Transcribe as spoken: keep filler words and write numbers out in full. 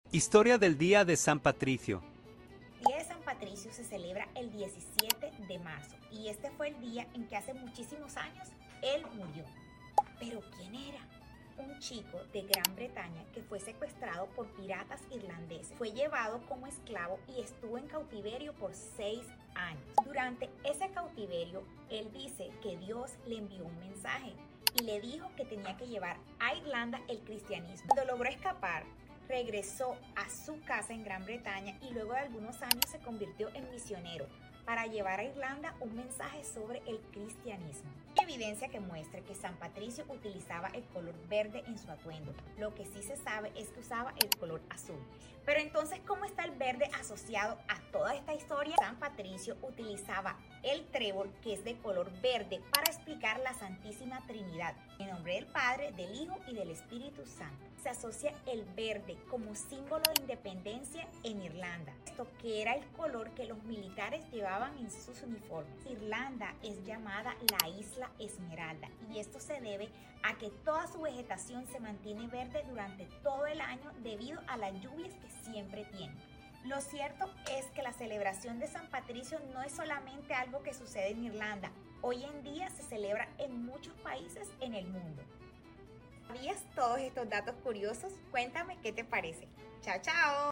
Historia del Día de San Patricio. El Día de San Patricio se celebra el diecisiete de marzo y este fue el día en que hace muchísimos años él murió. ¿Pero quién era? Un chico de Gran Bretaña que fue secuestrado por piratas irlandeses. Fue llevado como esclavo y estuvo en cautiverio por seis años. Durante ese cautiverio, él dice que Dios le envió un mensaje y le dijo que tenía que llevar a Irlanda el cristianismo. Cuando logró escapar, regresó a su casa en Gran Bretaña y luego de algunos años se convirtió en misionero para llevar a Irlanda un mensaje sobre el cristianismo. Hay evidencia que muestra que San Patricio utilizaba el color verde en su atuendo. Lo que sí se sabe es que usaba el color azul. Pero entonces, ¿cómo está el verde asociado a toda esta historia? San Patricio utilizaba el trébol, que es de color verde, para explicar la Santísima Trinidad, en nombre del Padre, del Hijo y del Espíritu Santo. Se asocia el verde como símbolo de independencia en Irlanda, esto que era el color que los militares llevaban en sus uniformes. Irlanda es llamada la Isla Esmeralda y esto se debe a que toda su vegetación se mantiene verde durante todo el año debido a las lluvias que siempre tiene. Lo cierto es que la celebración de San Patricio no es solamente algo que sucede en Irlanda. Hoy en día se celebra en muchos países en el mundo. ¿Sabías todos estos datos curiosos? Cuéntame qué te parece. Chao, chao.